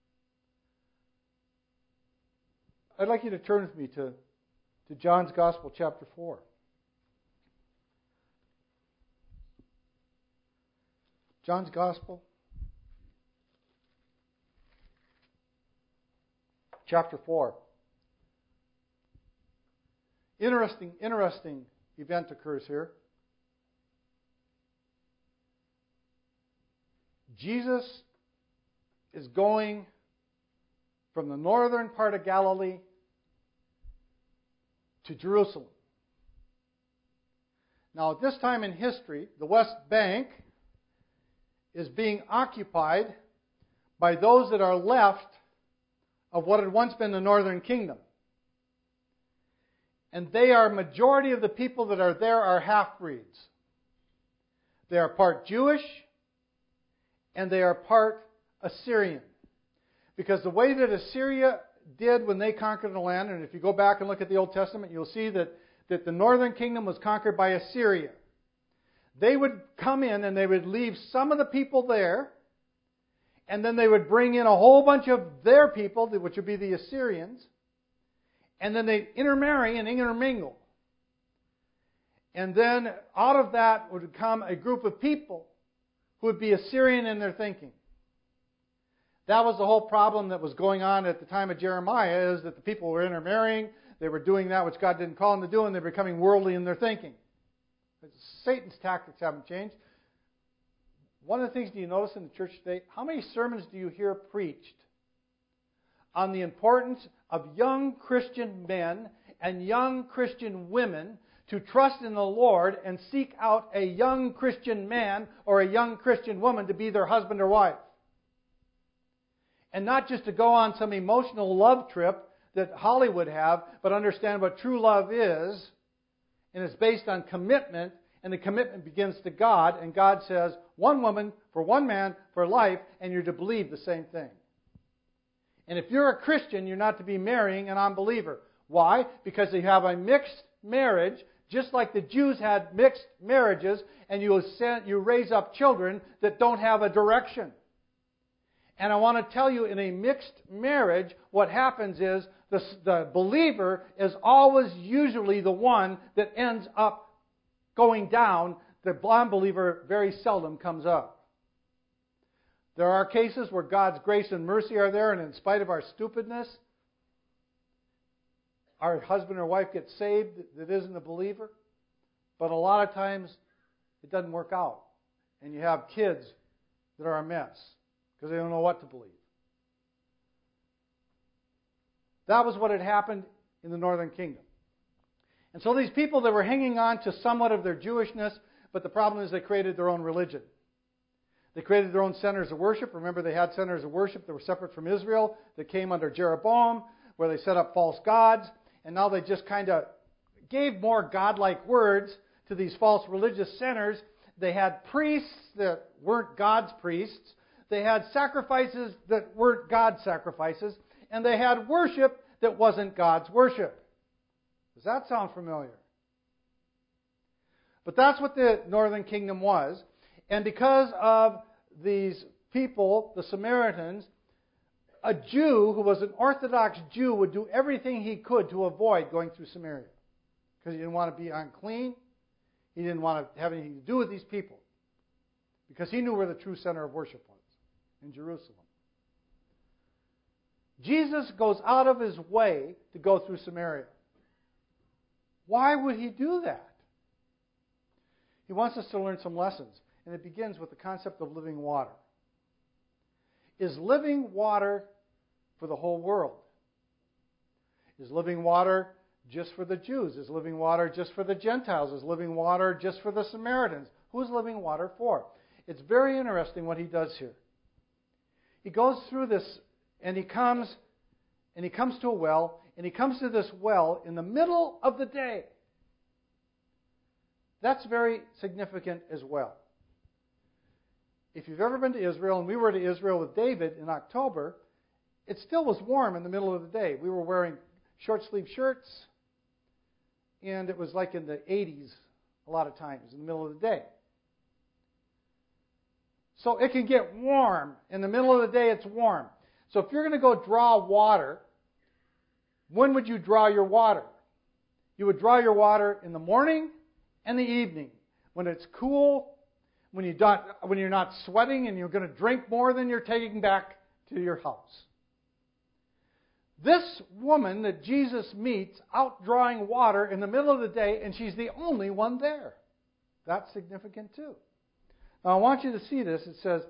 I'd like you to turn with me to, to John's Gospel, chapter four. John's Gospel, chapter four. Interesting, interesting event occurs here. Jesus is going from the northern part of Galilee to Jerusalem. Now, at this time in history, the West Bank is being occupied by those that are left of what had once been the northern kingdom. And they are, majority of the people that are there are half-breeds. They are part Jewish and they are part Assyrian. Because the way that Assyria did when they conquered the land, and if you go back and look at the Old Testament, you'll see that, that the northern kingdom was conquered by Assyria. They would come in and they would leave some of the people there, and then they would bring in a whole bunch of their people, which would be the Assyrians, and then they'd intermarry and intermingle. And then out of that would come a group of people who would be Assyrian in their thinking. That was the whole problem that was going on at the time of Jeremiah, is that the people were intermarrying, they were doing that which God didn't call them to do, and they were becoming worldly in their thinking. Satan's tactics haven't changed. One of the things, do you notice in the church today, how many sermons do you hear preached on the importance of young Christian men and young Christian women to trust in the Lord and seek out a young Christian man or a young Christian woman to be their husband or wife? And not just to go on some emotional love trip that Hollywood have, but understand what true love is, and it's based on commitment, and the commitment begins to God, and God says, one woman for one man for life, and you're to believe the same thing. And if you're a Christian, you're not to be marrying an unbeliever. Why? Because you have a mixed marriage, just like the Jews had mixed marriages, and you, send, you raise up children that don't have a direction. And I want to tell you, in a mixed marriage, what happens is the, the believer is always usually the one that ends up going down. The unbeliever very seldom comes up. There are cases where God's grace and mercy are there, and in spite of our stupidness, our husband or wife gets saved that isn't a believer. But a lot of times, it doesn't work out. And you have kids that are a mess because they don't know what to believe. That was what had happened in the northern kingdom. And so these people that were hanging on to somewhat of their Jewishness, but the problem is they created their own religion. They created their own centers of worship. Remember, they had centers of worship that were separate from Israel, that came under Jeroboam, where they set up false gods. And now they just kind of gave more godlike words to these false religious centers. They had priests that weren't God's priests. They had sacrifices that weren't God's sacrifices. And they had worship that wasn't God's worship. Does that sound familiar? But that's what the northern kingdom was. And because of these people, the Samaritans, a Jew who was an Orthodox Jew would do everything he could to avoid going through Samaria. Because he didn't want to be unclean. He didn't want to have anything to do with these people. Because he knew where the true center of worship was, in Jerusalem. Jesus goes out of his way to go through Samaria. Why would he do that? He wants us to learn some lessons, and it begins with the concept of living water. Is living water for the whole world? Is living water just for the Jews? Is living water just for the Gentiles? Is living water just for the Samaritans? Who is living water for? It's very interesting what he does here. He goes through this, and he comes, and he comes to a well, and he comes to this well in the middle of the day. That's very significant as well. If you've ever been to Israel, and we were to Israel with David in October, it still was warm in the middle of the day. We were wearing short-sleeve shirts, and it was like in the eighties a lot of times in the middle of the day. So it can get warm. In the middle of the day, it's warm. So if you're going to go draw water, when would you draw your water? You would draw your water in the morning and the evening, when it's cool, when, you don't, when you're not sweating and you're going to drink more than you're taking back to your house. This woman that Jesus meets out drawing water in the middle of the day, and she's the only one there. That's significant too. Now I want you to see this. It says,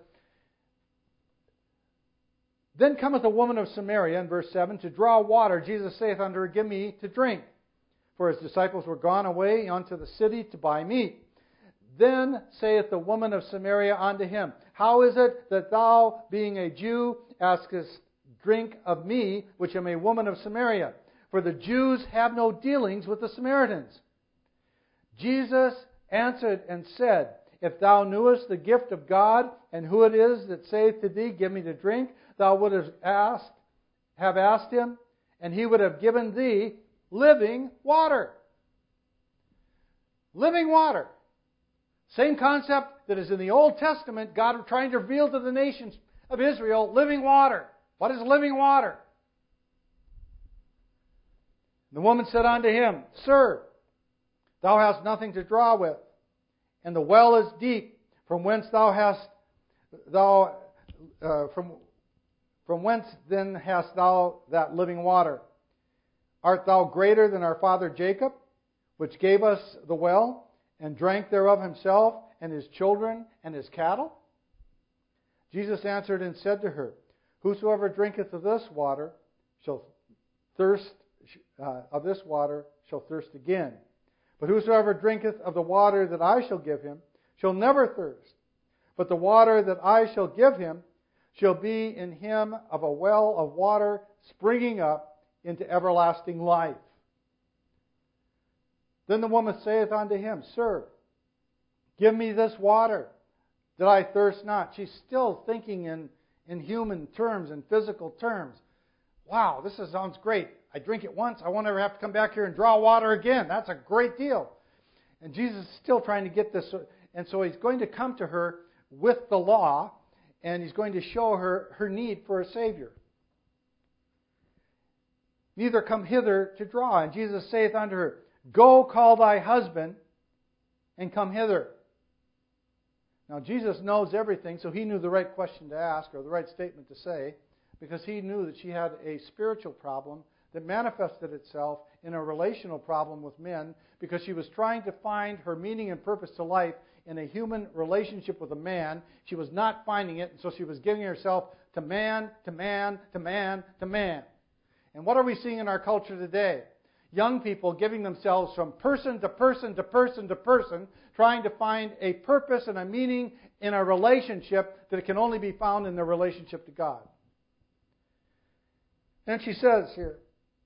Then cometh a woman of Samaria, in verse seven, to draw water. Jesus saith unto her, Give me to drink. For his disciples were gone away unto the city to buy meat. Then saith the woman of Samaria unto him, How is it that thou, being a Jew, askest drink of me, which am a woman of Samaria? For the Jews have no dealings with the Samaritans. Jesus answered and said, If thou knewest the gift of God, and who it is that saith to thee, Give me to drink, thou wouldst asked, have asked him, and he would have given thee living water. Living water. Same concept that is in the Old Testament, God trying to reveal to the nations of Israel, living water. What is living water? The woman said unto him, Sir, thou hast nothing to draw with, and the well is deep, from whence thou hast thou uh, from from whence then hast thou that living water? Art thou greater than our father Jacob, which gave us the well, and drank thereof himself, and his children, and his cattle? Jesus answered and said to her, Whosoever drinketh of this water shall thirst uh, of this water shall thirst again. But whosoever drinketh of the water that I shall give him shall never thirst. But the water that I shall give him shall be in him of a well of water springing up into everlasting life. Then the woman saith unto him, Sir, give me this water, that I thirst not. She's still thinking in, in human terms and physical terms. Wow, this is, sounds great. I drink it once. I won't ever have to come back here and draw water again. That's a great deal. And Jesus is still trying to get this. And so he's going to come to her with the law, and he's going to show her her need for a Savior. Neither come hither to draw. And Jesus saith unto her, Go call thy husband, and come hither. Now Jesus knows everything, so he knew the right question to ask, or the right statement to say, because he knew that she had a spiritual problem that manifested itself in a relational problem with men, because she was trying to find her meaning and purpose to life in a human relationship with a man. She was not finding it, and so she was giving herself to man, to man, to man, to man. And what are we seeing in our culture today? Young people giving themselves from person to person to person to person, trying to find a purpose and a meaning in a relationship that can only be found in their relationship to God. And she says here,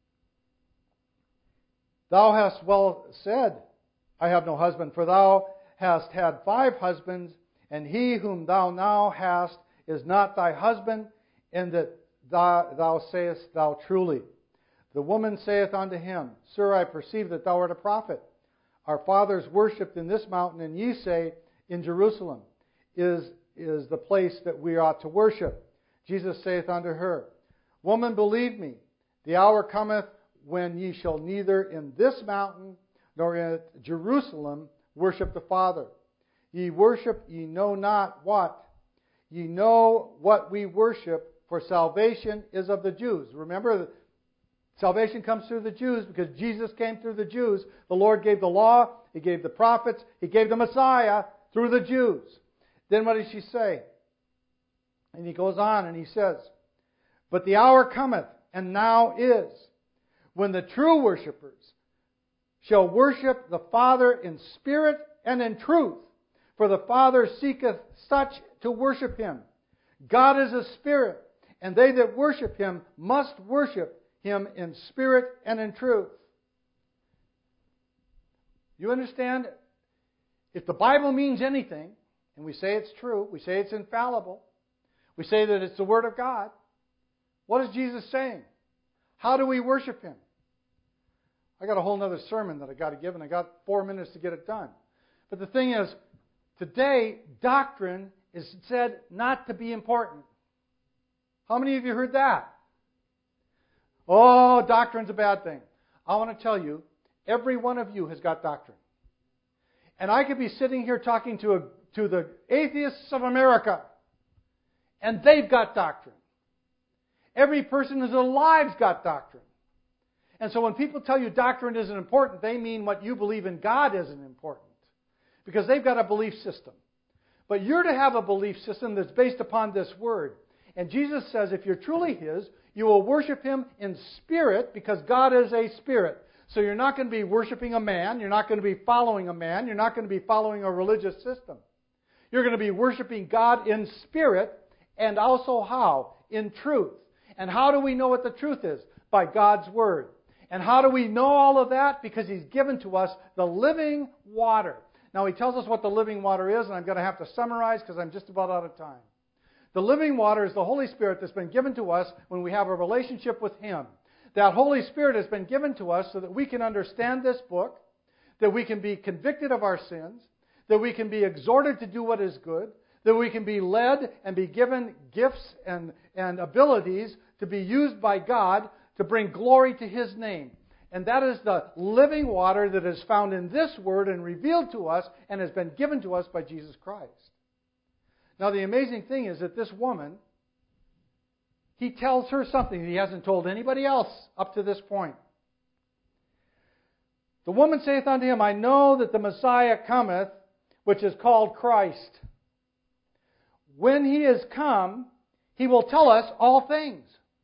Thou hast well said, I have no husband, for thou hast had five husbands, and he whom thou now hast is not thy husband, and that thou, thou sayest thou truly. The woman saith unto him, Sir, I perceive that thou art a prophet. Our fathers worshipped in this mountain, and ye say, In Jerusalem is, is the place that we ought to worship. Jesus saith unto her, Woman, believe me, the hour cometh when ye shall neither in this mountain nor in Jerusalem worship the Father. Ye worship, ye know not what. Ye know what we worship, for salvation is of the Jews. Remember, Salvation comes through the Jews because Jesus came through the Jews. The Lord gave the law. He gave the prophets. He gave the Messiah through the Jews. Then what does she say? And he goes on and he says, but the hour cometh, and now is, when the true worshipers shall worship the Father in spirit and in truth. For the Father seeketh such to worship Him. God is a spirit, and they that worship Him must worship Him in spirit and in truth. You understand? If the Bible means anything, and we say it's true, we say it's infallible, we say that it's the Word of God, what is Jesus saying? How do we worship Him? I got a whole other sermon that I got to give, and I got four minutes to get it done. But the thing is, today, doctrine is said not to be important. How many of you heard that? Oh, doctrine's a bad thing. I want to tell you, every one of you has got doctrine. And I could be sitting here talking to, a, to the atheists of America, and they've got doctrine. Every person who's alive's got doctrine. And so when people tell you doctrine isn't important, they mean what you believe in God isn't important. Because they've got a belief system. But you're to have a belief system that's based upon this Word. And Jesus says if you're truly His, you will worship Him in spirit because God is a spirit. So you're not going to be worshiping a man. You're not going to be following a man. You're not going to be following a religious system. You're going to be worshiping God in spirit and also how? In truth. And how do we know what the truth is? By God's Word. And how do we know all of that? Because He's given to us the living water. Now, He tells us what the living water is, and I'm going to have to summarize because I'm just about out of time. The living water is the Holy Spirit that's been given to us when we have a relationship with Him. That Holy Spirit has been given to us so that we can understand this book, that we can be convicted of our sins, that we can be exhorted to do what is good, that we can be led and be given gifts and, and abilities to be used by God to bring glory to His name. And that is the living water that is found in this Word and revealed to us and has been given to us by Jesus Christ. Now the amazing thing is that this woman, He tells her something He hasn't told anybody else up to this point. The woman saith unto Him, I know that the Messiah cometh, which is called Christ. When He is come, He will tell us all things.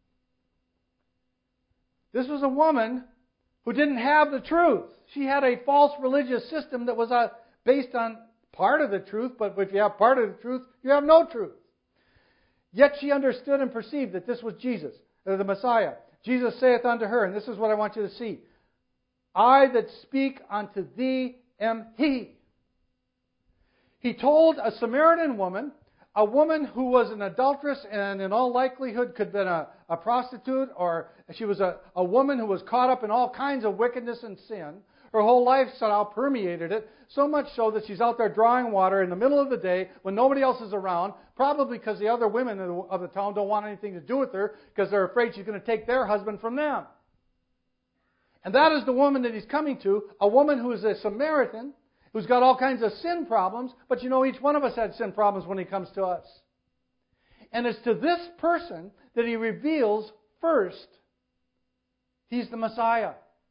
This was a woman who didn't have the truth. She had a false religious system that was uh, based on part of the truth, but if you have part of the truth, you have no truth. Yet she understood and perceived that this was Jesus, the Messiah. Jesus saith unto her, and this is what I want you to see, I that speak unto thee am He. He told a Samaritan woman, a woman who was an adulteress and in all likelihood could have been a, a prostitute, or she was a, a woman who was caught up in all kinds of wickedness and sin. Her whole lifestyle permeated it, so much so that she's out there drawing water in the middle of the day when nobody else is around, probably because the other women of the, of the town don't want anything to do with her because they're afraid she's going to take their husband from them. And that is the woman that He's coming to, a woman who is a Samaritan, who's got all kinds of sin problems, but you know, each one of us had sin problems when He comes to us. And it's to this person that He reveals first, He's the Messiah.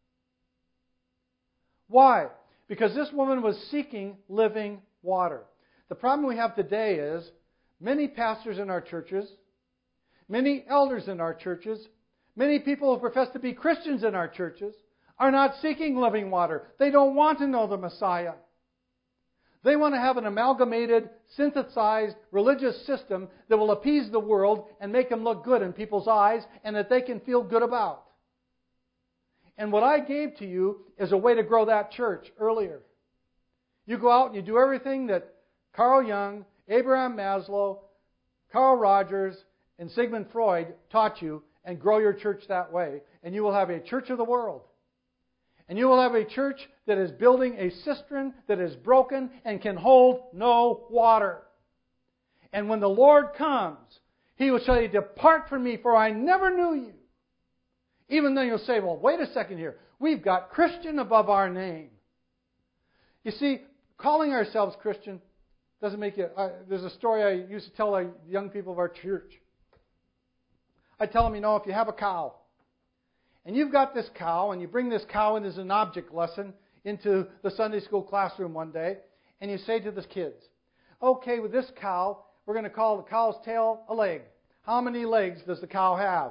Why? Because this woman was seeking living water. The problem we have today is many pastors in our churches, many elders in our churches, many people who profess to be Christians in our churches are not seeking living water. They don't want to know the Messiah. They want to have an amalgamated, synthesized religious system that will appease the world and make them look good in people's eyes and that they can feel good about. And what I gave to you is a way to grow that church earlier. You go out and you do everything that Carl Jung, Abraham Maslow, Carl Rogers, and Sigmund Freud taught you and grow your church that way. And you will have a church of the world. And you will have a church that is building a cistern that is broken and can hold no water. And when the Lord comes, He will say, depart from me, for I never knew you. Even then you'll say, well, wait a second here. We've got Christian above our name. You see, calling ourselves Christian doesn't make it... Uh, there's a story I used to tell our young people of our church. I tell them, you know, if you have a cow, And you've got this cow, and you bring this cow in as an object lesson into the Sunday school classroom one day, and you say to the kids, okay, with this cow, we're going to call the cow's tail a leg. How many legs does the cow have?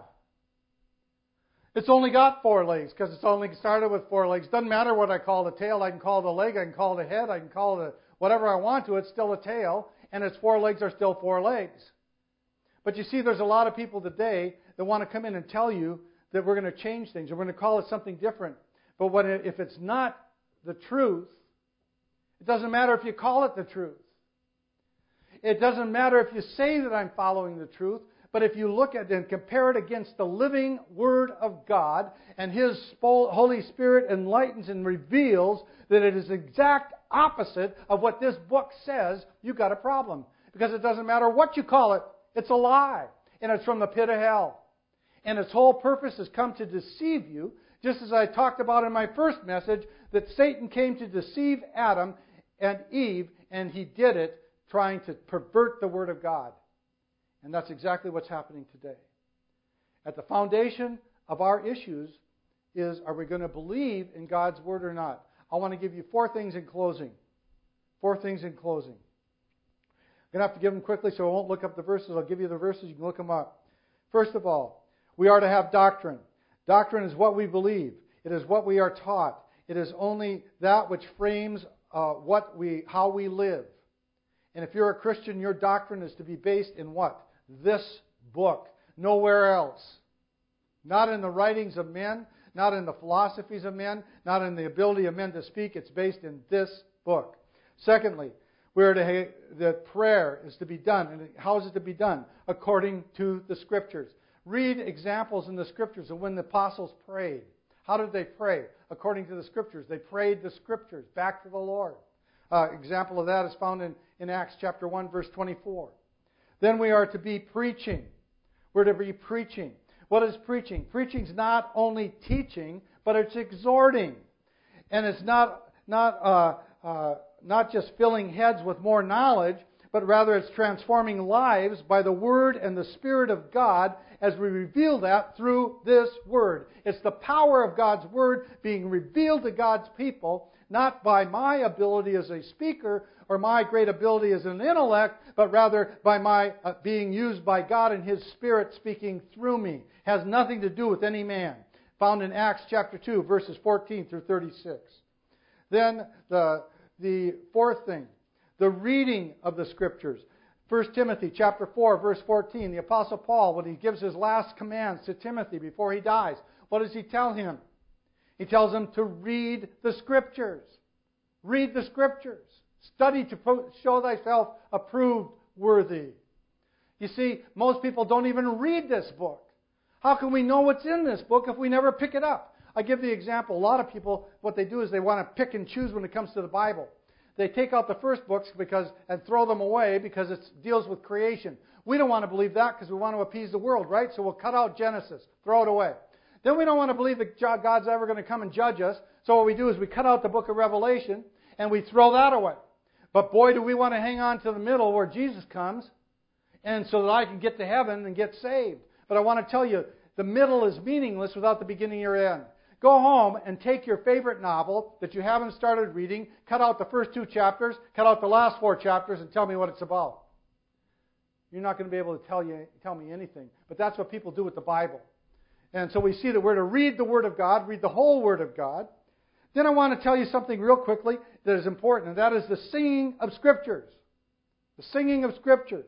It's only got four legs because it's only started with four legs. Doesn't matter what I call the tail. I can call the leg. I can call the head. I can call the whatever I want to. It's still a tail, and its four legs are still four legs. But you see, there's a lot of people today that want to come in and tell you that we're going to change things, or we're going to call it something different. But what if it's not the truth? It doesn't matter if you call it the truth. It doesn't matter if you say that I'm following the truth. But if you look at it and compare it against the living Word of God, and His Holy Spirit enlightens and reveals that it is the exact opposite of what this book says, you've got a problem. Because it doesn't matter what you call it, it's a lie. And it's from the pit of hell. And its whole purpose has come to deceive you, just as I talked about in my first message, that Satan came to deceive Adam and Eve, and he did it trying to pervert the Word of God. And that's exactly what's happening today. At the foundation of our issues is, are we going to believe in God's Word or not? I want to give you four things in closing. Four things in closing. I'm going to have to give them quickly, so I won't look up the verses. I'll give you the verses. You can look them up. First of all, we are to have doctrine. Doctrine is what we believe. It is what we are taught. It is only that which frames uh, what we, how we live. And if you're a Christian, your doctrine is to be based in what? This book. Nowhere else. Not in the writings of men, not in the philosophies of men, not in the ability of men to speak. It's based in this book. Secondly, we are to that prayer is to be done. And how is it to be done? According to the Scriptures. Read examples in the Scriptures of when the apostles prayed. How did they pray? According to the Scriptures. They prayed the Scriptures back to the Lord. Uh, example of that is found in, in Acts chapter one, verse twenty-four. Then we are to be preaching. We're to be preaching. What is preaching? Preaching is not only teaching, but it's exhorting. And it's not, not, uh, uh, not just filling heads with more knowledge, but rather it's transforming lives by the Word and the Spirit of God as we reveal that through this Word. It's the power of God's Word being revealed to God's people, not by my ability as a speaker or my great ability as an intellect, but rather by my uh, being used by God and His Spirit speaking through me. Has nothing to do with any man. Found in Acts chapter two, verses fourteen through thirty-six. Then the, the fourth thing, the reading of the Scriptures. First Timothy chapter four, verse fourteen. The Apostle Paul, when he gives his last commands to Timothy before he dies, what does he tell him? He tells him to read the Scriptures. Read the Scriptures. Study to show thyself approved, worthy. You see, most people don't even read this book. How can we know what's in this book if we never pick it up? I give the example. A lot of people, what they do is they want to pick and choose when it comes to the Bible. They take out the first books because and throw them away because it deals with creation. We don't want to believe that because we want to appease the world, right? So we'll cut out Genesis, throw it away. Then we don't want to believe that God's ever going to come and judge us. So what we do is we cut out the book of Revelation and we throw that away. But boy, do we want to hang on to the middle where Jesus comes, and so that I can get to heaven and get saved. But I want to tell you, the middle is meaningless without the beginning or end. Go home and take your favorite novel that you haven't started reading, cut out the first two chapters, cut out the last four chapters, and tell me what it's about. You're not going to be able to tell you tell me anything. But that's what people do with the Bible. And so we see that we're to read the Word of God, read the whole Word of God. Then I want to tell you something real quickly that is important, and that is the singing of Scriptures. The singing of Scriptures.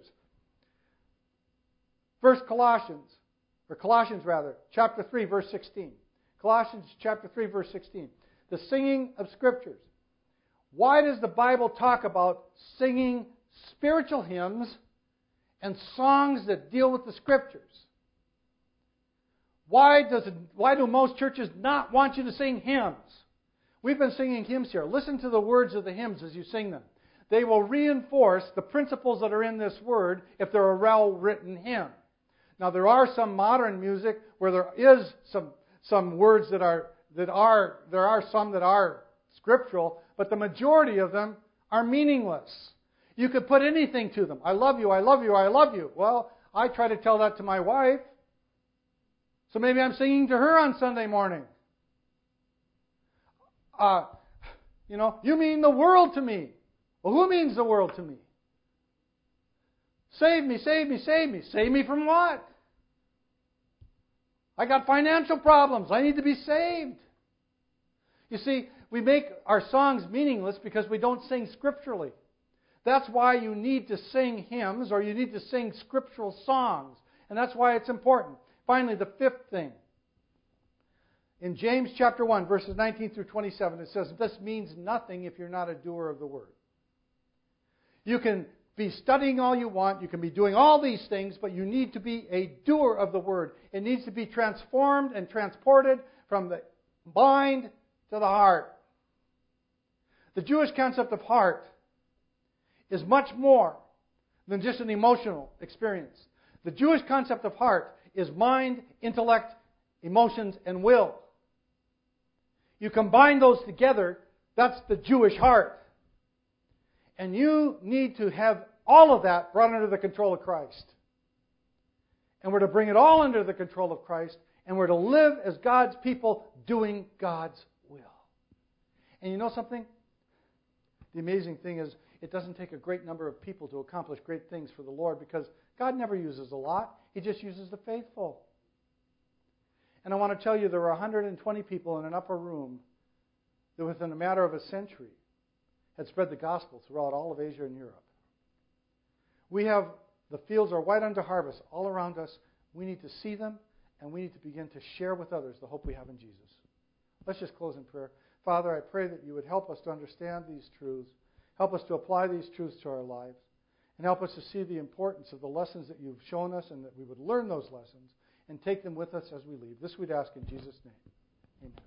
First Colossians, or Colossians rather, chapter three, verse sixteen. Colossians chapter three, verse sixteen. The singing of Scriptures. Why does the Bible talk about singing spiritual hymns and songs that deal with the Scriptures? Why does it, why do most churches not want you to sing hymns? We've been singing hymns here. Listen to the words of the hymns as you sing them. They will reinforce the principles that are in this word if they're a well-written hymn. Now, there are some modern music where there is some some words that are that are there are some that are scriptural, but the majority of them are meaningless. You could put anything to them. I love you, I love you, I love you. Well, I try to tell that to my wife. So maybe I'm singing to her on Sunday morning. Uh, you know, you mean the world to me. Well, who means the world to me? Save me, save me, save me. Save me from what? I got financial problems. I need to be saved. You see, we make our songs meaningless because we don't sing scripturally. That's why you need to sing hymns or you need to sing scriptural songs. And that's why it's important. Finally, the fifth thing. In James chapter one, verses nineteen through twenty-seven, it says, this means nothing if you're not a doer of the word. You can be studying all you want, you can be doing all these things, but you need to be a doer of the word. It needs to be transformed and transported from the mind to the heart. The Jewish concept of heart is much more than just an emotional experience. The Jewish concept of heart is mind, intellect, emotions, and will. You combine those together, that's the Jewish heart. And you need to have all of that brought under the control of Christ. And we're to bring it all under the control of Christ, and we're to live as God's people doing God's will. And you know something? The amazing thing is, it doesn't take a great number of people to accomplish great things for the Lord, because God never uses a lot. He just uses the faithful. And I want to tell you, there were one hundred twenty people in an upper room that within a matter of a century had spread the gospel throughout all of Asia and Europe. We have, the fields are white unto harvest all around us. We need to see them, and we need to begin to share with others the hope we have in Jesus. Let's just close in prayer. Father, I pray that you would help us to understand these truths, help us to apply these truths to our lives, and help us to see the importance of the lessons that you've shown us, and that we would learn those lessons and take them with us as we leave. This we'd ask in Jesus' name. Amen.